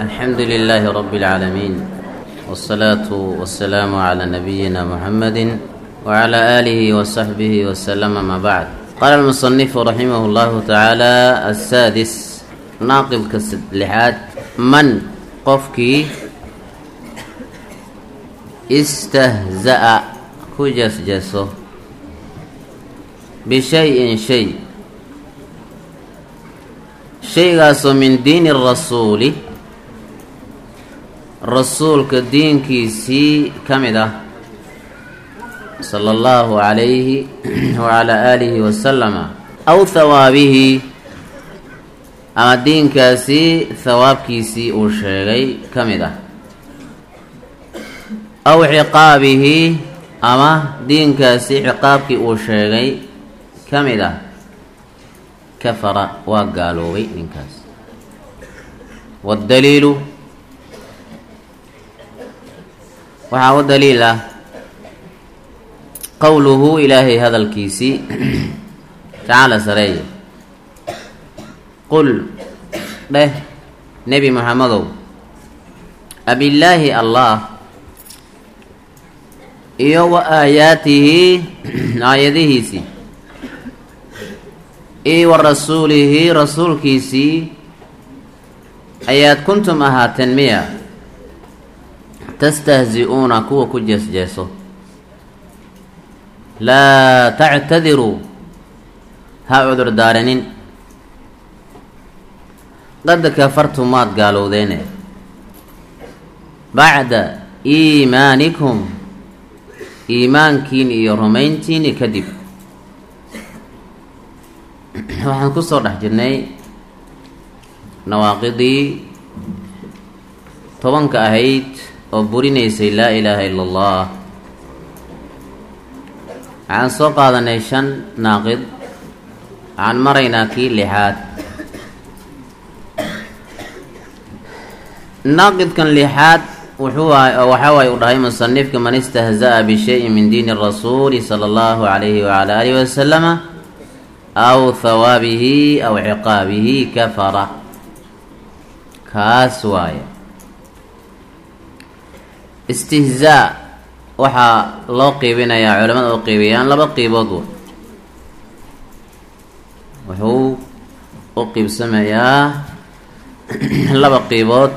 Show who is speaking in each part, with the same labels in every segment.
Speaker 1: الحمد لله رب العالمين والصلاة والسلام على نبينا محمد وعلى آله وصحبه وسلم ما بعد. قال المصنف رحمه الله تعالى: السادس ناقل كاللحاد من قفكي استهزأ كجسجسه بشيء شيء من دين الرسول رسولك دين كيسي كمده صلى الله عليه وعلى آله وسلم أو ثوابه أما دين كاسي ثواب كيسي أشيغي كمده أو عقابه أما دين كاسي عقابك أشيغي كمده كفر وقالوا من كاس. والدليل وحاو دليل قوله إلهي هذا الكيسي تعالى سري قل له نبي محمد أبي الله الله إيو وآياته آياته سي إي ورسوله رسول كيسي آيات كنتم تنمية تستهزئون كو كجس جيسو لا تعتذروا ها عذر دارنين قد كفرتم ما قالوا ذين بعد إيمانكم إيمانكين يرمينتين كذب. waxaan ku soo dhex jirnay nawaaqidii 10 ahayd oo burinaysay laa ilaaha illa allah. waxaan soo qaadanay 5 naaqid, waxaan maraynaa kii 6aad. naaqidkan 6aad waxaa waay u dhahay musanifka: man istahza'a bishayin min diini rasuuli sala allahu calayhi wacala aalihi wasalama أو ثوابه أو عقابه كفر. كاسوايا استهزاء وحا لو قيبنا يا علماء لو قيبيان لبا قيبوضو وحو أقيب سمايا لبا قيبوت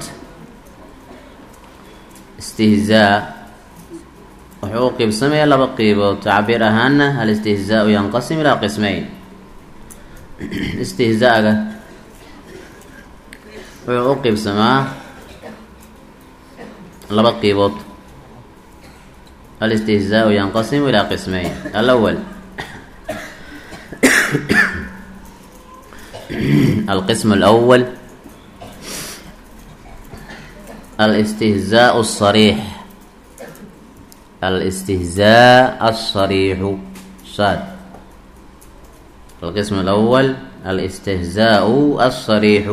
Speaker 1: استهزاء وحو أقيب سمايا لبا قيبوت. تعبير أهانا الاستهزاء ينقسم إلى قسمين. استهزاء وعقب سماه لبقيبوت. الاستهزاء ينقسم إلى قسمين. الأول القسم الأول الاستهزاء الصريح. الاستهزاء الصريح صاد. القسم الأول الاستهزاء الصريح.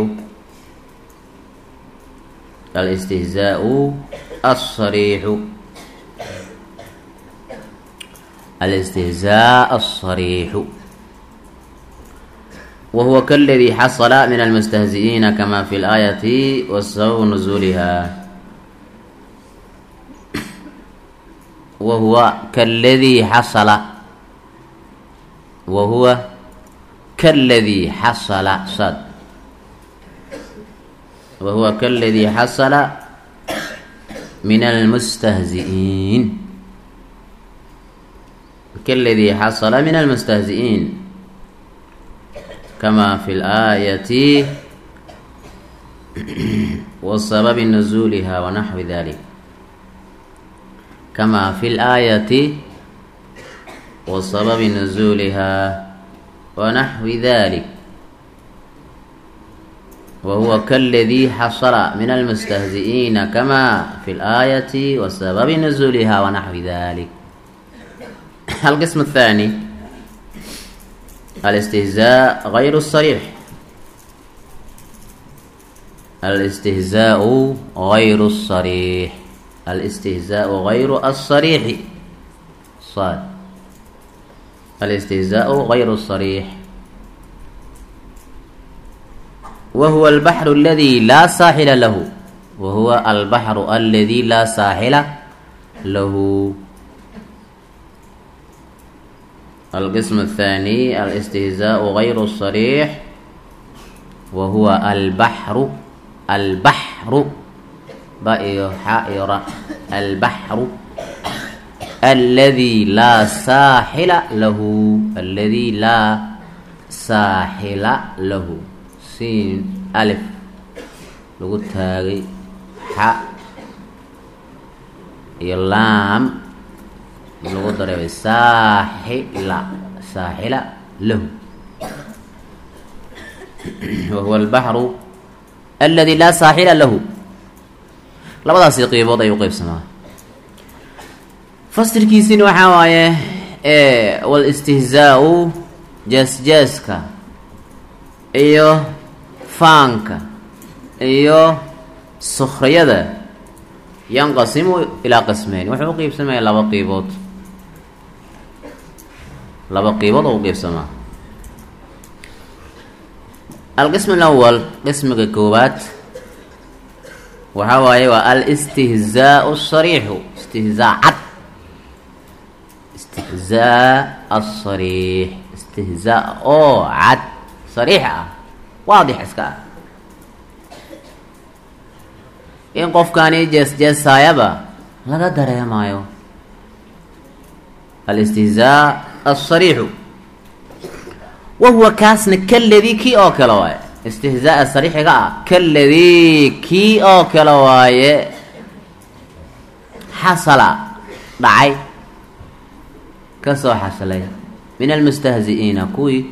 Speaker 1: الاستهزاء الصريح. الاستهزاء الصريح وهو كالذي حصل من المستهزئين كما في الآية وسبب نزولها. وهو كالذي حصل وهو كالذي حصل صد. وهو كالذي حصل من المستهزئين. كالذي حصل من المستهزئين كما في الآية وسبب نزولها ونحو ذلك. كما في الآية وسبب نزولها ونحو ذلك. وهو كالذي حصل من المستهزئين كما في الآية وسبب نزولها ونحو ذلك. القسم الثاني الاستهزاء غير الصريح. الاستهزاء غير الصريح. الاستهزاء غير الصريح صاد. الاستهزاء غير الصريح وهو البحر الذي لا ساحل له وهو البحر الذي لا ساحل له. القسم الثاني الاستهزاء غير الصريح وهو البحر البحر الذي لا ساحل له سين ألف لغو تاغي حاء يلام لغو ضرب ساحل له وهو البحر الذي لا ساحل له. labadaasi qeybood ayuu qeybsamaa. fasirkiisina waxaa waaye walistihzaau jaasjaaska iyo faanka iyo sukhriyada yanqasimu ilaa qismeyn, wuxuu u qeybsamaya laba qeybood oo u qeybsamaa. alqism alawal qismiga koowaad waxaa waaye waa alistihzaau sariixu, istihzaa cad, istihzaa asariix, istihzaa oo cad sariix ah waadix iska ah. in qofkaani jeesjeesaayaba laga dareemayo. alistihzaa asariixu wahuwa kaasna kaladii kii oo kale waaye, istihzaa sariixiga ah kaladii kii oo kale waaye xasala dhacay kasoo xasilay min almustahzi'iina kuwii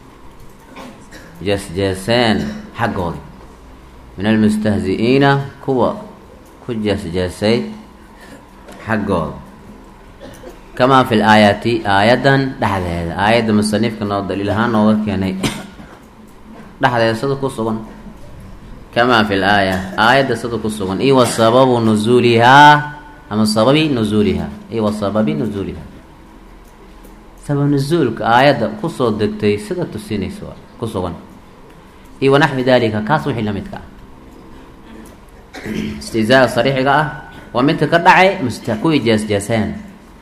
Speaker 1: jeesjeeseen xaggooda, min almustahzi'iina kuwa ku jeesjeesay xaggooda. kamaa fi laayaati aayaddan dhexdeeda, aayadda musanifka noo daliil ahaan nooga keenay dhexdeeda sida ku sugan, kamaa fi laaya aayadda sida ku sugan, iyo wa sababu nuzuulihaa ama sababi nuzuulihaa, iyo wa sababi nuzuulihaa, sabab nuzuulka aayadda kusoo degtay sida tusinaysa ku sugan, iyo wanaxwi dalika kaas wixii la midka ah. istihzaa sariixiga ah waa midka ka dhacay kuwii jeesjeeseen,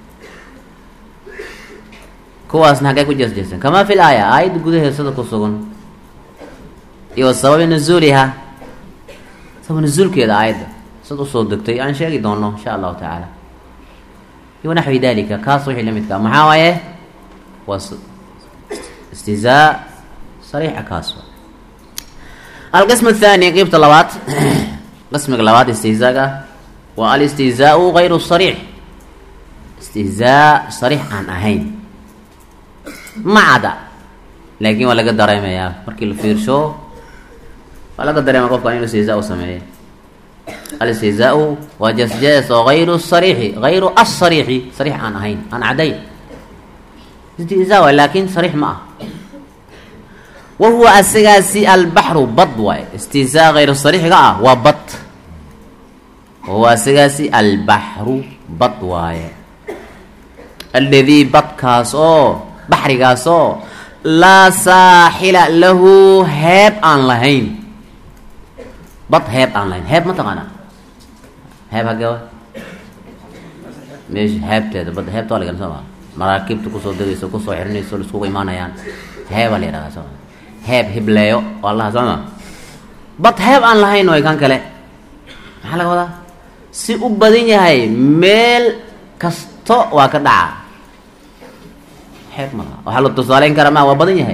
Speaker 1: kuwaasna haggay ku jeesjeeseen. kamaa fi laaya aayadda gudaheeda sida ku sugan, iyo wa sababi nuzuulihaa, sabab nuzuulkeeda aayadda sida usoo degtay aan sheegi doono insha allahu tacaala, iyo wanaxwi dalika kaas wixii la midka ah. maxaa waaye waa istihzaa sariixa kaas. alqism athaani qeybta labaad qismiga labaad istihzaaga waa alistihzaau gayru sariix, istihzaa sariix aan ahayn ma cada, laakiin waa laga dareemayaa markii la fiirsho waa laga dareemaya qofkan inuu istihzaa u sameeyey. alistihzaau waa jeesjees oo gayru sariixi, gayru asariixi, sariix aan ahayn, aan cadayn. istihzaa waay laakiin sariix ma ah. wahuwa asigaasi albaxru bad waaye, istihzaa gayru sariixiga ah waa bad. wahuwa asigaasi albaxru bad waaye, alladii badkaas oo baxrigaas oo laa saaxila lahu heeb aan lahayn. bad heeb aan lahayn, heeb ma taqaanaa? heeb hagee wa meesha heebteeda badda heebta waa lagan soo maa, maraakiibta kusoo degayso kusoo xirinayso laiskugu imaanayaan heebaa la yidhahdaa soo maa, heeb hibleeyo waa laha soo maa. bad heeb aan lahayn way kan kale maxaa laga wadaa? si u badan yahay meel kasto waa ka dhaca heeb malaha. waxaa la tusaaleyn karaa ma waa badan yahay,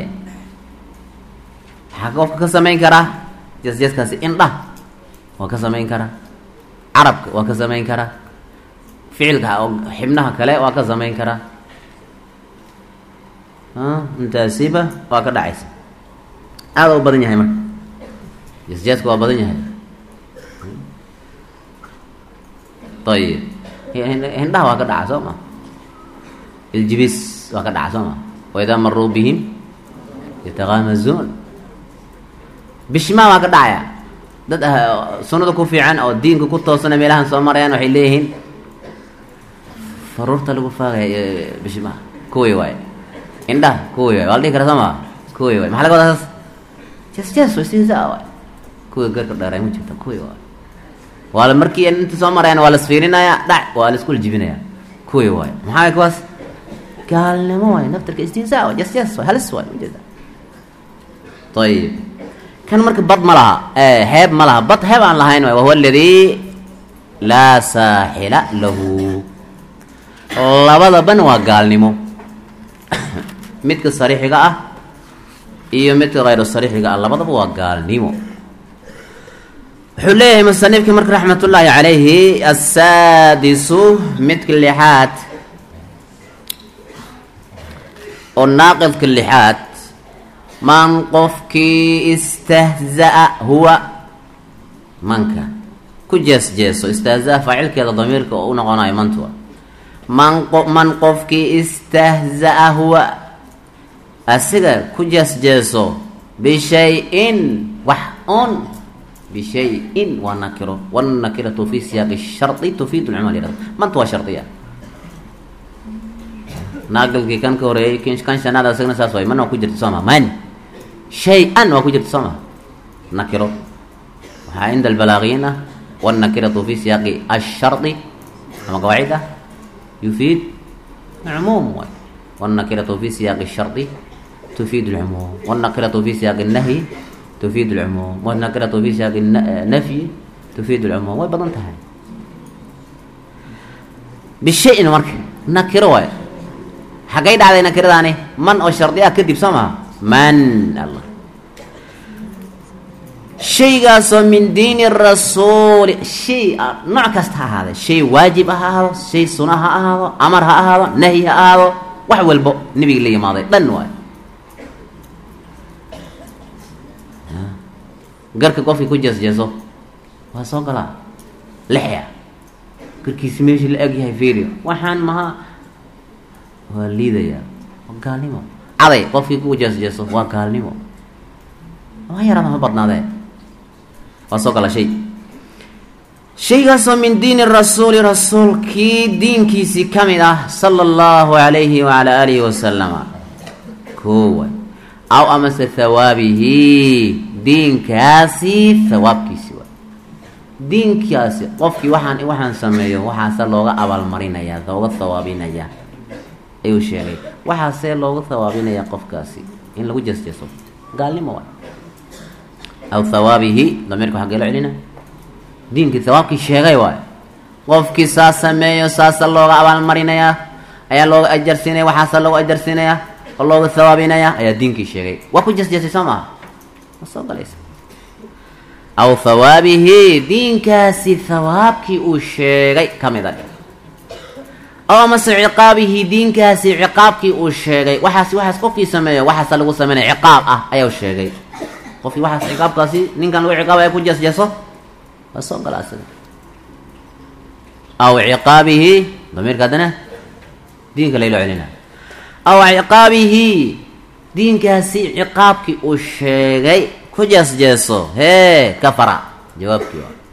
Speaker 1: waxaa qofka ka samayn karaa jeesjeeskaasi indhah waa ka samayn karaa, carabka waa ka samayn karaa, ficilka oo xibnaha kale waa ka samayn karaa, intaasiba waa ka dhacaysa. aada u badan yahay marka jeesjeeska waa badan yahay. ayib hindhaha waa ka dhaca soo ma, iljibis waa ka dhaca soo ma, waidaa maruu bihim yataqaamazuun. bishmaa waa ka dhacaya, dad sunnada ku fiican oo diinka ku toosana meelahan soo marayaan waxay leeyihiin faruurta lagu faagaya bishmaa kuwii waaye, indhaha kuwii waaye waa la dhihi kara soo ma, kuwii waaye. maxaa laga wadaa saas? jees istihzaa waay, kuwii garka dheeray ma jirta kuwii waaye. ولا مركي أنت سمر يعني ولا سفيرنا يا دع ولا سكول جبنا يا كوي واي محاك بس قال لي مو نفترك استهزاء وجس هل سوى جدا طيب كان مركب بط ملها هاب ملها بط هاب عن لهين وهو الذي لا ساحل له labada ban waa gaalnimo midka sariixiga ah iyo midka غير sariixiga ah labadaba waa gaalnimo wuxuu leeyahay musanifka marka raxmatullaahi calayhi as-saadisu midka lixaad oo naaqidka lixaad man qofkii istahza'a huwa manka ku jeesjeeso istahza'a faacilkeeda damiirka oo u noqonayo mantua man qofkii istahza'a huwa asiga ku jeesjeeso bishay-in wax un bishay-in waa nakiro wanakiratu fi siyaaqi shardi tufiidu lcumuum yihahdo manta waa shardiya naaqilkii kan ka horeeyey kan shanaad asagna saas waay man waa ku jirta sooma man shay-an waa ku jirta sooma nakiro waxaa cinda albalaagiyiin ah wanakiratu fi siyaaqi ashardi ama qawaacid ah يفيد العموم والنكرة في سياق الشرط تفيد العموم والنكرة في سياق النهي تفيد العموم والنكرة في سياق النفي تفيد العموم وبضنتها بالشيء مركب نكرة حقيقة على نكرة ثاني من أو الشرطية كذب سمها من الله شيء من دين الرسول شيء نوع كستها هذا شيء واجب هذا شيء سنة هذا أمرها هذا نهي هذا وحول بو نبي اللي ماضي دنوا قرك كوفي كوجس جزو وصقلا لحية كركي سميش الأجي هاي فيريو وحان مها وليدا يا وقال لي مو علي كوفي كوجس جزو وقال لي مو ما يرى ما بدنا ذا وصقلا شيء من دين الرسول رسول كي دين كيسي كاملة صلى الله عليه وعلى آله وسلم كوي أو أمس ثوابه دين كاسي ثواب كيسي دين كاسي قفكي وحان سميه وحان سلوغا أول مرينا يا ذوغا ثوابين يا أيو شيء وحان سلوغا ثوابين يا قف كاسي إن لو جس جسو قال لي موال أو ثوابه ضميركم حق علينا دينك ثوابك شيغي واي قفكي ساسا ميو ساسا لوغا أول مرينيا أيا لوغا أجر سينيا وحاسا لوغا أجر سينيا لوغا ثوابينيا أيا دينك شيغي وكو جس جسي سما وصوغا ليس أو ثوابه دينك سي ثوابك وشيغي كمي ذلك أو مس عقابه دينك سي عقابك وشيغي وحاس قفكي سميو وحاسا لوغا سمينا عقاب أيا وشيغي قفكي وحاس عقاب كاسي نين كان لو عقاب أيا كو جس جسو الصوم الأصل أو عقابه ضمير كذا دينك ليلو علينا أو عقابه دينك سي عقابك وشيء كجس جسو هي كفر جوابك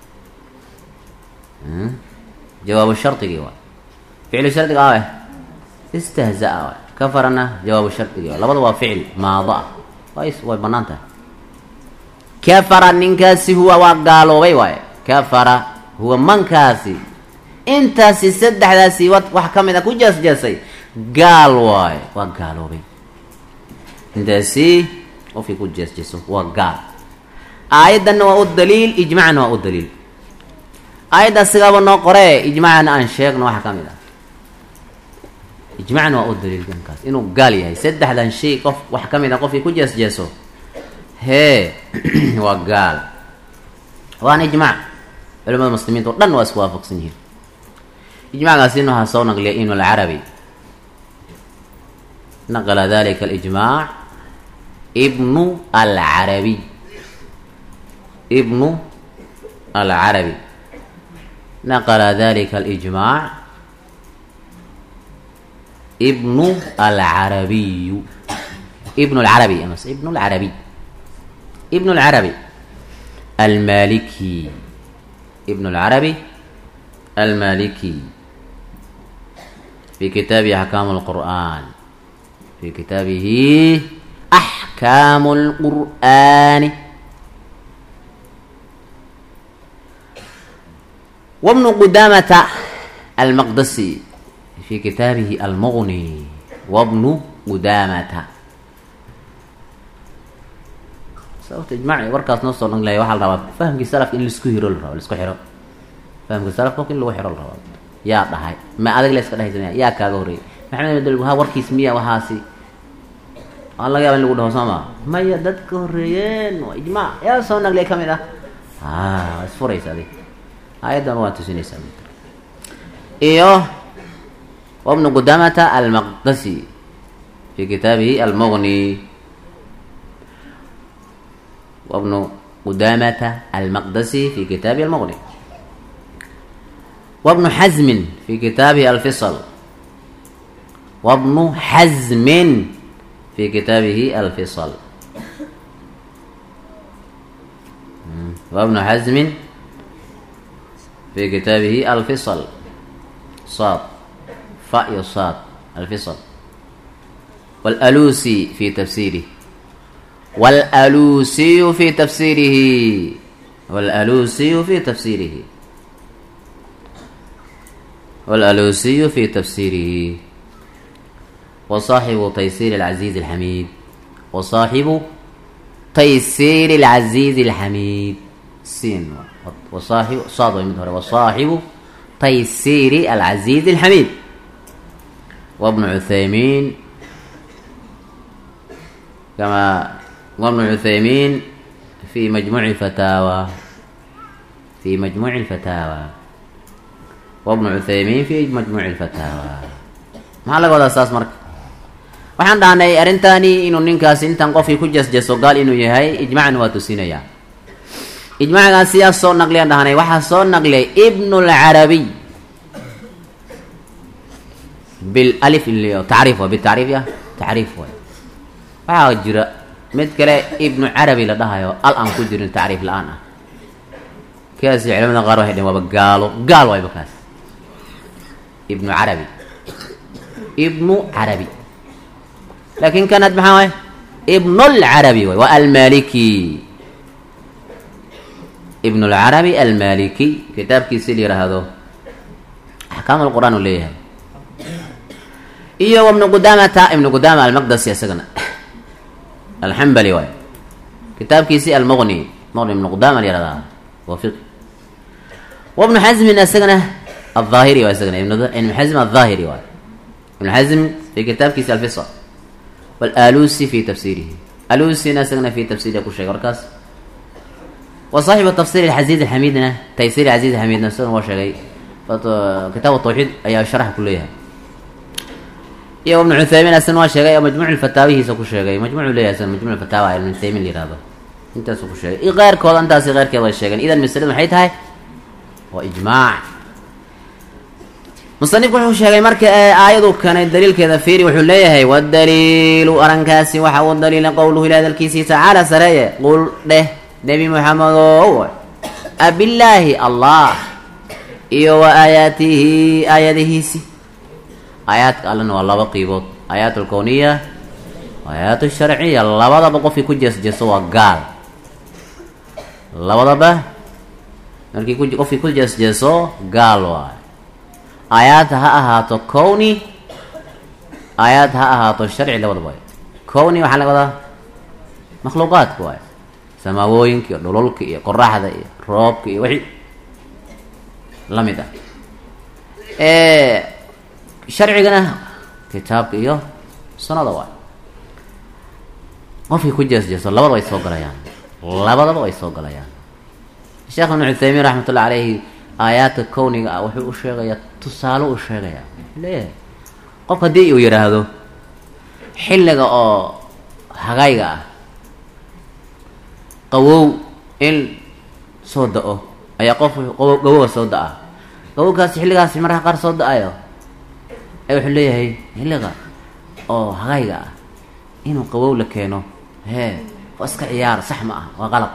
Speaker 1: جواب الشرط كيوا فعل الشرط كيوا استهزأ كفرنا جواب الشرط كيوا لبضوا فعل ماضى كويس وبنانته كفر نينكاسي هو وقالوا وي كفر هو منكاسي انتاسي سدحداسي وحكم اذا كجس جسي قال واي وقالوا بي انتاسي وفي كجس جسو وقال ايضا والدليل اجمعنا والدليل ايضا سغاب نقرا اجمعنا ان شيخنا وحكم اذا اجمعنا والدليل كنكاس انه قال يا سدحدان شيء قف وحكم اذا قف كجس جسو هي وقال وانا اجماع علماء المسلمين طبعا واسوافق سنين اجماع قاسينها صون نقليين العربي نقل ذلك الاجماع ابن العربي نقل ذلك الاجماع ابن العربي ابن العربي المالكي ابن العربي المالكي في كتابه أحكام القرآن في كتابه أحكام القرآن وابن قدامة المقدسي في كتابه المغني وابن قدامة سوف تجمعي وركاس نص لا يوحل رباب فهم السلف إن لسكو هيرو الرباب لسكو حراب فهم السلف ممكن لو حراب الرباب يا ضحاي ما أدري ليش كده هيزني يا كاغوري محمد بدل ها وركي اسمية وهاسي الله يا بني قدوه سما ما يدد كوريين وإجماع يا صونك ليه كميدا اسفوري سادي أيضا ما تسيني سامي إيوه وابن قدامة المقدسي في كتابه المغني وابن قدامة المقدسي في كتابه المغني وابن حزم في كتابه الفصل وابن حزم في كتابه الفصل وابن حزم في كتابه الفصل صاد فاء صاد الفصل والألوسي في تفسيره والألوسي في تفسيره والألوسي في تفسيره والألوسي في تفسيره وصاحب تيسير العزيز الحميد وصاحب تيسير العزيز الحميد سين وصاحب صاد وصاحب تيسير العزيز الحميد وابن عثيمين كما وابن عثيمين في مجموع الفتاوى في مجموع الفتاوى وابن عثيمين في مجموع الفتاوى ما لقوا هذا أساس مرك waxaan dhahnay arintani inuu ninkaas intan qofkii ku jasjaso gaal inuu yahay ijmaacan waa tusinaya ijmaacan siyaas soo naqliyan dhahnay waxa soo naqlay ibn al-arabi bil alif li ta'rif wa bi ta'rif ya ta'rif waxa jira mid kale ibn arabi la dhahayo al-an ku jirin ta'rif la'aan ah kaasi culimada qaar waxay dhaheen waa gaal way bakaas ibn arabi ibn arabi لكن كانت محاوي ابن العربي والمالكي ابن العربي المالكي كتاب كيسيلي هذا أحكام القرآن ليه إيه وابن قدامة المقدسي يا سجن الحنبلي واي كتاب كيسي المغني ابن قدامة اللي هذا وفق وابن حزم السجن الظاهري واي سجن ابن حزم الظاهري واي ابن حزم في كتاب كيسي الفصل والآلوسي في تفسيره آلوسي ناسقنا في تفسير كل شيء وركاس وصاحب التفسير العزيز الحميد تيسير العزيز الحميد نفسه هو شيء كتاب التوحيد أي شرح كلها يا ابن عثيمين أسنوا شيء مجموع الفتاوي هي سكوا شيء مجموع ليه أسن مجموع الفتاوى ابن عثيمين اللي هذا أنت سكوا شيء غير كذا أنت غير كذا الشيء إذا المسألة محيط هاي وإجماع مصنف وحو شيغay marka aayadu kana daliil keeda fiiri wuxuu leeyahay wad daliilu arankaasi waxa uu daliil qowluhu ila dalkiisa ta'ala saraya qul nabi muhammad abillahi allah iyo wa ayatihi ayadihi ayat allana waa laba qiibood ayatul kawniyya wa ayatul shar'iyya labadaba qofkii ku jeesjeeso waa gaal labadaba markii qofkii ku jeesjeeso gaal waa آيات هاتو كوني آيات هاتو الشرعي اللي وضباي كوني وحنا وضع مخلوقات كواي سماوينك دولولك قراحة روبك وحي لمدة شرعي قنا كتابك إيوه سنة ضواي ما في كجاس جاس لا بضوا يسوق ليان لا بضوا يسوق ليان الشيخ ابن عثيمين رحمة الله عليه آيات الكونية وحي أشيغيا تسالو أشيغيا ليه قف دي يراهدو حلقة أو حقايقة قوو إن صدقه أي قف قوو صدقه قوو كاس حلقة مرة قار صدقه أيو حلية هي حلقة أو حقايقة إنو قوو لكينو هي واسك عيار صحمة وغلط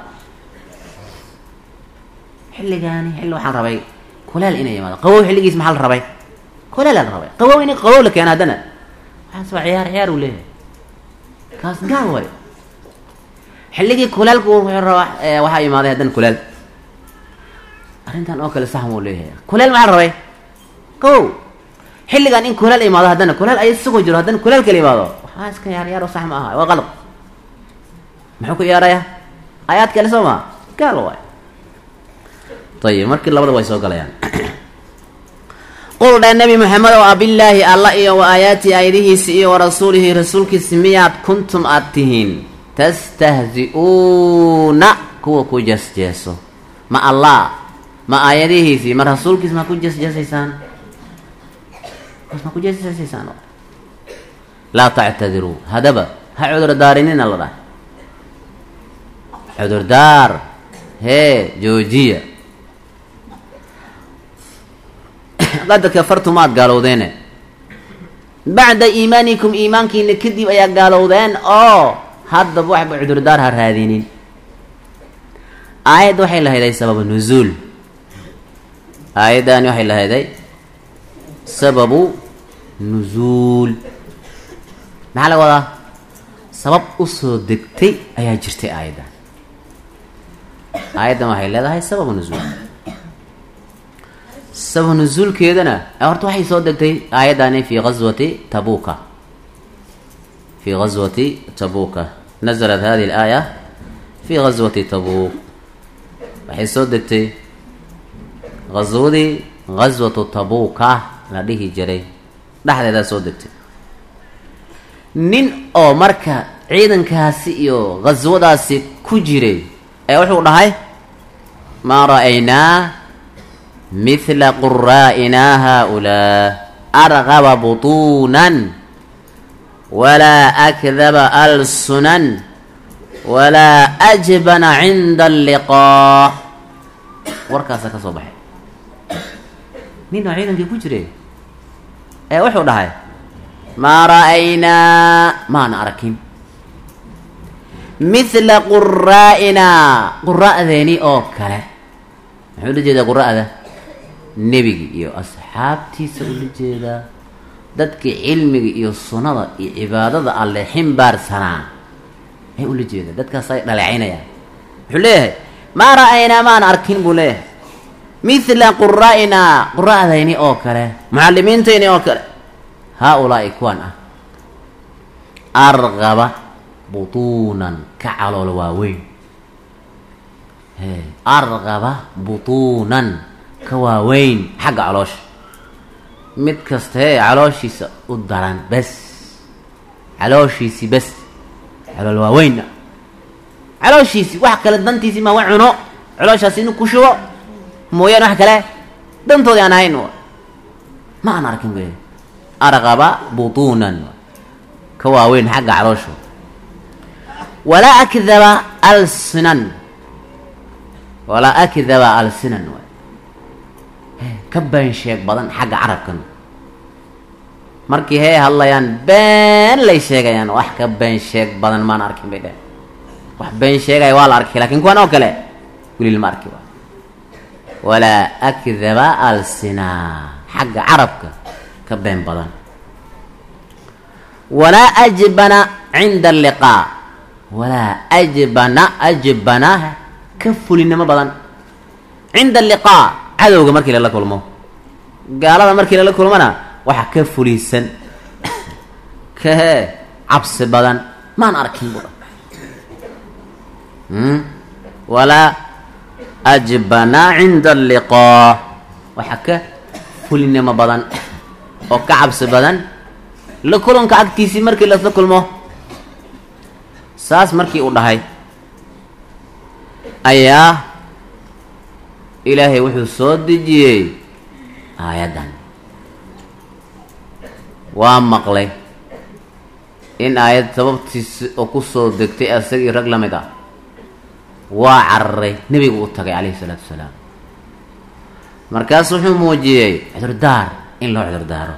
Speaker 1: حلقاني حلو waxaan rabay kulaal inay yimaado qabow xilligiis maxal rabay kulaal rabay qabow inay qabow la keenaa dana waxaan soo ciyaar u leeyahay kaas gaal way xilligii kulaalku wuxuu rabaa waxa yimaaday hadan kulaal arrintan oo kale sax muu leeyahay kuleel maxaa rabay kow xilligan in kuleel imaado haddana kuleel ay isugu jiro haddana kuleel kala imaado waxaa iska yaar sax ma aha waa qalad muxuu ku yaaraya aayaad kale soo ma gaal waay طيب markii labada way soo galayaan qul dha nabi maxamed oo abillaahi alla iyo wa aayaati aydihiisi iyo wa rasuulihi rasuulkiisi miyaad kuntum aad tihiin tastahzi'uuna kuwa ku jeesjeeso ma allah ma aayadihiisi ma rasuulkiisi ma ku jeesjeesaysaan ma ku jeesjeesaysaan laa tactadiruu hadaba ha cudur daarinina la dhahay cudur daar hee joojiya qad kafartum aad gaalowdeene bacda iimaanikum iimaankiina kadib ayaa gaalowdeen oo haddaba waxba cudurdaar ha raadinin aayadda waxay lahayday sababu nuzuul aayaddaani waxay lahayday sababu nuzuul maxaa laga wadaa sabab usoo degtay ayaa jirtay aayaddan aayaddan waxay leedahay sababu nuzuul sabab nuzuulkeedana horta waxay soo degtay aayaddaani fi ghazwati tabuka fi ghazwati tabuka nazalat hadihi al-aaya fi ghazwati tabuk waxay soo degtay ghazwadii ghazwatu tabuka la dhihi jiray dhexdeedaa soo degtay nin oo marka ciidankaasi iyo ghazwadaasi ku jiray ayaa wuxuu dhahay maa ra'aynaa مثل قرائنا هؤلاء أرغب بطونا ولا أكذب ألسنا ولا أجبن عند اللقاء وركاسك صباح مين عيدا في كجري اي وحو دحاي ما رأينا ما نعركين مثل قرائنا قراء ذيني أو كلا محو لجيدا قراء ذا nebigi iyo asxaabtiisa ula jeedaa dadkii cilmiga iyo sunnada iyo cibaadada alle ximbaarsanaa ay ula jeedaa dadkaas ay dhaleecaynayaan wuxuu leeyahay maa ra'aynaa maan arkin buu leeyahay mithla quraa'inaa quraa'dayni oo kale mucallimiintayni oo kale haa-ulaa'i kuwan ah argaba butuunan ka calool waaweyn argaba butuunan ka waaweyn xagga caloosha mid kasta hee calooshiisa u daran bes calooshiisii bes calool waaweynna calooshiisii wax kale dantiisii ma wa cuno calooshaas inuu ku shubo mooyaane wax kale dantoodii aan ahayn ma aan arkin wey arqaba butuunan ka waaweyn xagga caloosha walaa akdaba alsinan walaa akdaba alsinan ka been sheeg badan xagga carabkan markii hee hadlayaan been lay sheegayaan wax ka been sheeg badan maan arkin bay dheh wax been sheegaya waa la arkay lakin kuwan oo kale weli lama arki waa walaa akdaba alsina xagga carabka ka been badan walaa ajbana cinda alliqaa walaa ajbana ka fulinimo badan cinda alliqaa cadowga markii lala kulmo gaalada markii lala kulmona waxa ka fulisan ka cabsi badan maan arkin bu walaa ajbana cinda alliqaa waxa ka fulinimo badan oo ka cabsi badan la kulanka agtiisii markii lasla kulmo saas markii uu dhahay ayaa ilaahay wuxuu soo dejiyey aayaddan waa maqlay in aayad sababtiisi oo ku soo degtay asagii rag la mid ah waa cararay nebigu u tagay calayhi salaatu wasalaam markaas wuxuu muujiyey cudurdaar in loo cudurdaaro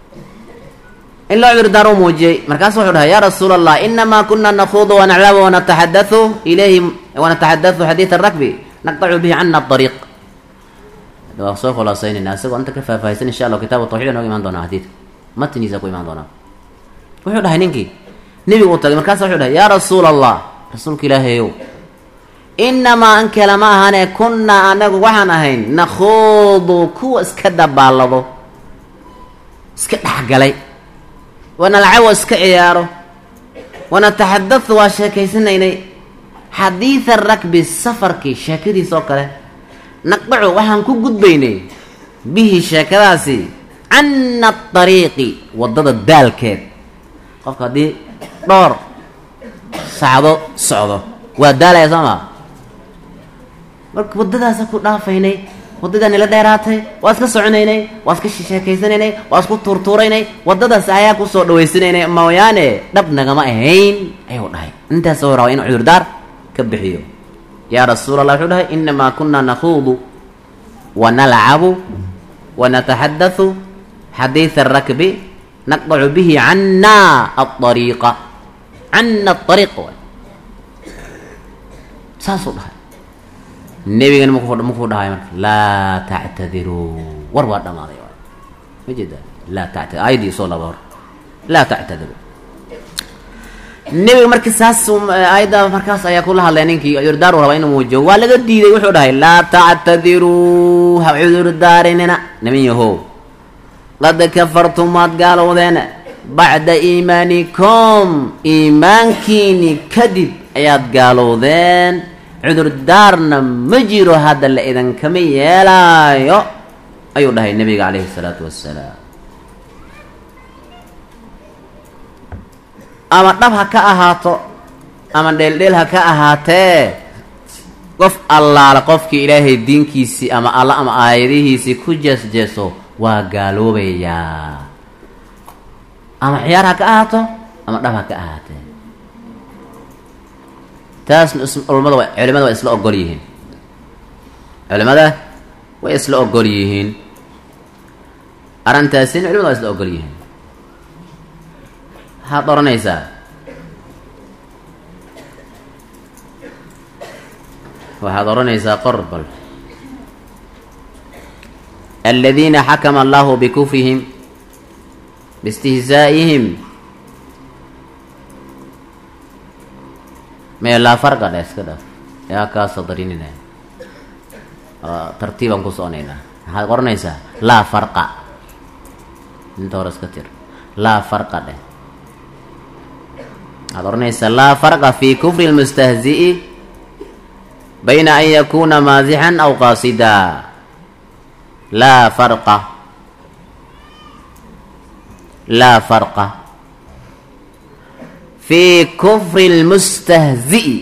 Speaker 1: muujiyey markaas wuxuu dhahay yaa rasuula allah inamaa kuna nakhuudu wanaclabu wanataxadathu ilayhi wanataxadathu xadiida rakbi naqtacu bihi cana ariiq waa soo khulaasaynayna isagoo inta ka faahfaahaysan insha allah kitaabu tawxiid nooga imaan doonaa xadiidka matniisa ku imaan doonaa wuxuu dhahay ninkii nebigu u tagay markaas wuxuu dhahay yaa rasuula allah rasuulka ilaahayow inamaa an kale ma ahane kunnaa anagu waxaan ahayn nakhuudu kuwa iska dabaalado iska dhexgalay wanalcawo iska ciyaaro wanataxaddathu waa sheekaysanaynay xadiida rakbi safarkii sheekadiis oo kale naqdacu waxaan ku gudbaynay bihi sheekadaasi cana adariiqi waddada daalkeed qofka haddii dhowr sacdo socdo waa daalaya soo maa marka waddadaasa ku dhaafaynay waddadaa nila dheeraatay waa iska soconaynay waa iska sheekaysanaynay waa isku tuurtuuraynay waddadaas ayaa kusoo dhawaysanaynay mooyaane dhab nagama ahayn ayuu dhahay intaasoo rabaa inuu cudurdaar ka bixiyo yaa rasuul allah wuxuu dhahay inamaa kunaa nakhuudu wanalcabu wanataxaddathu xadiida arakbi naqdacu bihi cana aariiqa cana aariiq saasuu dhahay nebigana makuu dhahay marka laa tactadiruu war waa dhamaaday ma jeeda laa tactadir aayadii soo laba hor laa tactadiru nebiga markii saas aayadda markaas ayaa kula hadlay ninkii cudurdaaru rabaa inuu muujiyo waa laga diiday wuxuu dhahay laa tactadiruu ha cudurdaarinina niman yahow qad kafartum waad gaalowdeen bacda iimaanikum iimaankiini kadib ayaad gaalowdeen cudurdaarna ma jiro hadda la idankama yeelaayo ayuu dhahay nabiga calayhi salaatu wassalaam ama dhab ha ka ahaato ama dheeldheel ha ka ahaatee qof allaala qofkii ilaahay diinkiisii ama alla ama aayadihiisii ku jeesjeeso waa gaaloobayaa ama ciyaar ha ka ahaato ama dhab ha ka ahaatee taasna culimada waa isla ogol yihiin culimada way isla ogol yihiin arrintaasina culimada waa isla ogol yihiin waxaad oranaysaa qorbal aladiina xakama allahu bikufrihim biistihzaa'ihim mee laa farqa dhe iska dhaaf yaa kaasoo darinina tartiibaan ku soconaynaa waxaad qoranaysaa laa farqa inta hore iska tir laa farqa dheh waxaad oranaysaa laa farqa fi kufri lmustahzi'i bayna an yakuna maazixan aw qaasida laa farqa fi kufri lmustahzi'i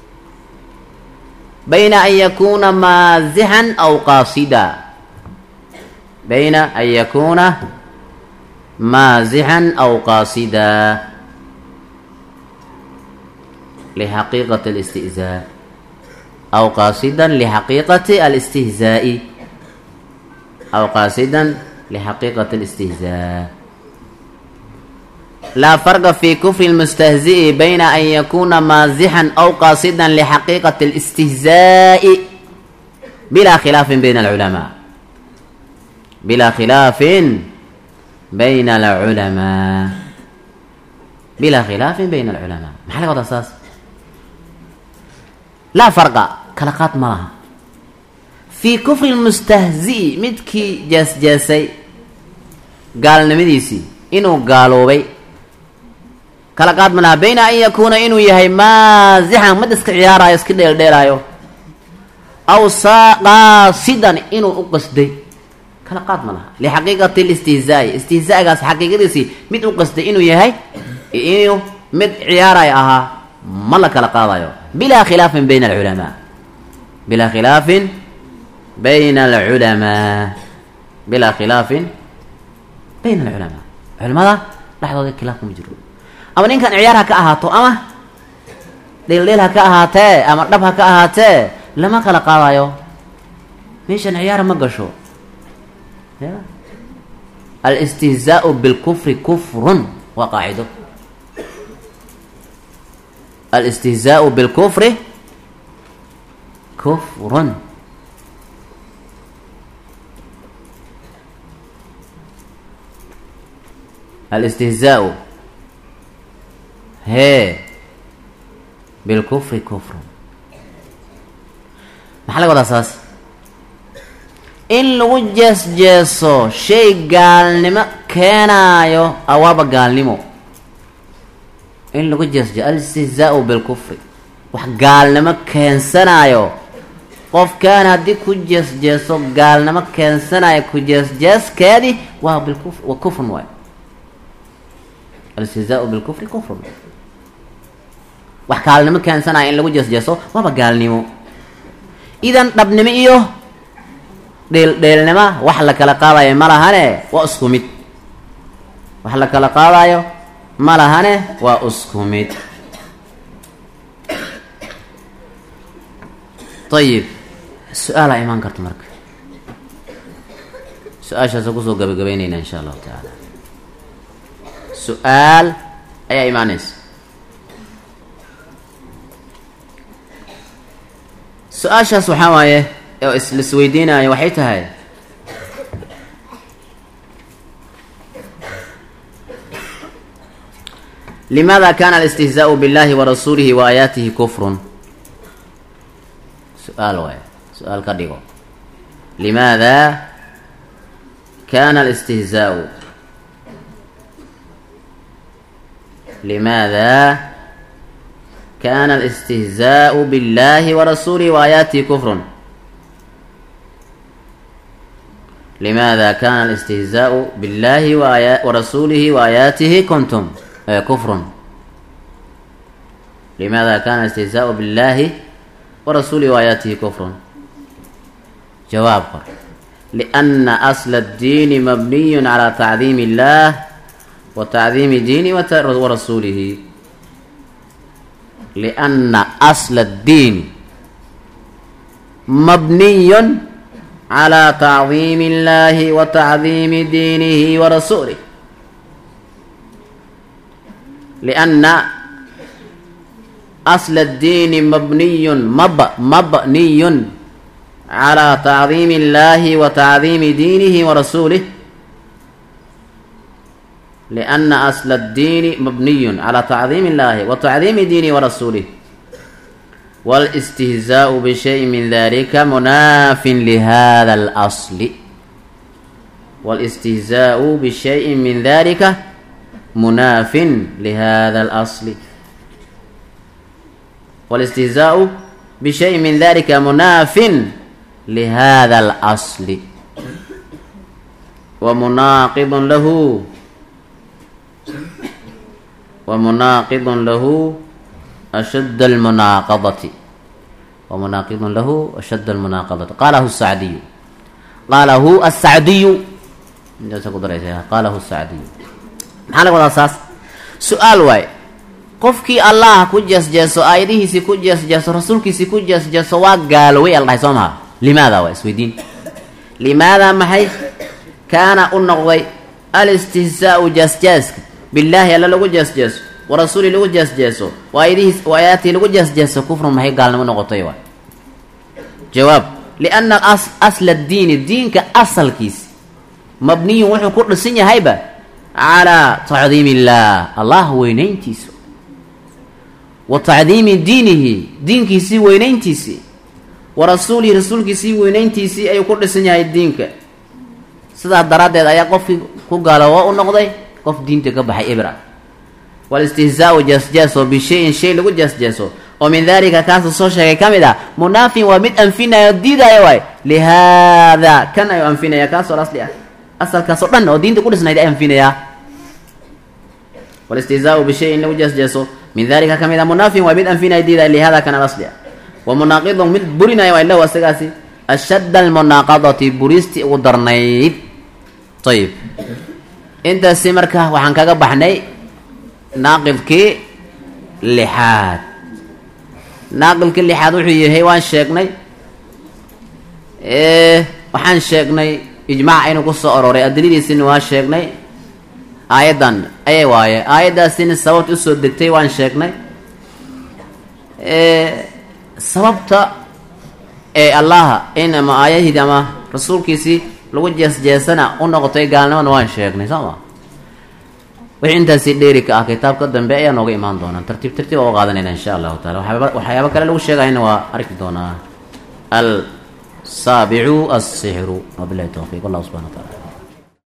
Speaker 1: bayna an yakuna maazixan aw qaasida bayna an yakuna maazixan aw qaasida lixaqiiqati alistihzaa aw qaasidan lixaqiiqati alistihzaa'i aw qaasidan lixaqiiqati alistihzaa laa farqa fi kufri lmustahzi'i bayna an yakuna maazixan aw qaasidan lixaqiiqati alistihzaa'i bilaa khilaafin bayna alculamaa bilaa khilaafin bayna alculamaa bilaa khilaafin bayna alculamaa maxaa laga wadaa saas laa farqa kala qaad ma laha fii kufri lmustahzi'i midkii jaasjaasay gaalnimadiisii inuu gaaloobay kala qaad ma laha bayna an yakuuna inuu yahay maazixan mid iska ciyaaraayo iska dheeldheelaayo aw qaasidan inuu u qasday kala qaad ma laha lixaqiiqati listihzaa'i istihzaagaas xaqiiqadiisii mid u qasday inuu yahay inuu mid ciyaarayo ahaa ma la kala qaadayo bilaa khilaafin bayna alculamaa bilaa khilaafin bayna alculamaa bilaa khilaafin bayna alculamaa culimada dhexdooda khilaaf kuma jiro ama ninkan ciyaar ha ka ahaato ama dheeldheel ha ka ahaatee ama dhab ha ka ahaatee lama kala qaadayo meeshan ciyaar ma gasho alistihzaau bilkufri kufrun waa qaacido alistihzaau bilkufri kufrun alistihzaau hee bilkufri kufrun maxaa laga wadaa saas in lagu jeesjeeso shay gaalnimo keenaayo awaaba gaalnimo in lagu jeesjeeso al-istihzaa'u bilkufri wax gaalnimo keensanaayo qofkaan haddii ku jeesjeeso gaalnimo keensanayo ku jeesjeeskeedii waa bilkufr wa kufrun waay al-istihzaa'u bilkufri kufrun wax gaalnimo keensanayo in lagu jeesjeeso waaba gaalnimo idan dhabnimo iyo dheelnimo wax la kala qaadayo ma lahane waa isku mid wax la kala qaadayo ma lahane waa isku mid ayib su-aalaa imaan karta marka su-aashaasa kusoo gabagabaynaynaa insha allahu tacaala su-aal ayaa imaanaysa su-aashaas waxaa waaye oo isweydiinayo waxay tahay limaada kana alistihzaa'u billahi wa rasuulihi wa aayaatihi kufrun su-aal waaye su-aal ka dhigo limaada kana alistihzaa'u limaada kana alistihzaa'u billahi wa rasuulihi wa aayaatihi kufrun limaada kana alistihzaa'u billahi wa rasuulihi wa aayaatihi kuntum كفر لماذا كان الاستهزاء بالله ورسوله وآياته كفر جواب لأن أصل الدين مبني على تعظيم الله وتعظيم دينه ورسوله لأن أصل الدين مبني على تعظيم الله وتعظيم دينه ورسوله لأن أصل الدين مبني على تعظيم الله وتعظيم دينه ورسوله لأن أصل الدين مبني على تعظيم الله وتعظيم دينه ورسوله والاستهزاء بشيء من ذلك مناف لهذا الأصل والاستهزاء بشيء من ذلك مناف لهذا الأصل والاستهزاء بشيء من ذلك مناف لهذا الأصل ومناقض له أشد المناقضة قاله السعدي maxaa laga wadaa saas su-aal waaye qofkii allah ku jeesjeeso aayadihiisii ku jeesjeeso rasuulkiisii ku jeesjeeso waa gaalowey al dhahay soo maha limaada waa isweydiin limaada maxay kaana u noqday alistihzaa'u jeesjeeska billaahi alla lagu jeesjeeso wa rasuuli lagu jeesjeeso wa aayaatihi lagu jeesjeeso kufrun maxay gaalnimo noqotay waay jawaab lianna asla diini diinka asalkiisi mabniyun wuxuu ku dhisan yahayba calaa tacdiimi illaah allah weynayntiisa wa tacdiimi diinihi diinkiisii weynayntiisii wa rasuulihi rasuulkiisii weynayntiisii ayuu ku dhisan yahay diinka sidaas daraaddeed ayaa qofkii ku gaaloobo u noqday qof diinta ka baxay ibra walistihzaa'u jeesjeeso bishayin shay lagu jeesjeeso oo min daalika kaasuu soo sheegay ka mid ah munaafin waa mid anfinaya oo diidaya waay lihaada kan ayuu anfinaya kaasoo asli ah asalkaasoo dhan oo diinta ku dhisnayd ay anfinayaa walistihzaa'u bishayin lagu jeesjeeso min daalika ka mid a munaafin waa mid anfinaya diidaya lihaada kan alasli ah wa munaaqidun mid burinaya waa lahu asagaasi ashadda almunaaqadati buristii ugu darnayd ayib intaasi marka waxaan kaga baxnay naaqidkii lixaad naaqidkii lixaad wuxuu yahay waan sheegnay waxaan sheegnay ijmaac inuu ku soo aroray adiladiisina waa sheegnay aayaddan ayay waaye aayaddaasina sababta usoo degtay waan sheegnay sababta ee allaha in ama aayadihiidi ama rasuulkiisii lagu jeesjeesana u noqotay gaalnimona waan sheegnay soo ma wixii intaasi dheeri ka ah kitaabka dambe ayaa nooga imaan doonaa tartiib oo qaadanayna insha allahu taala waxyaaba kale lagu sheegayna waa arki doonaa السابع السحر. وبالله التوفيق، والله سبحانه وتعالى.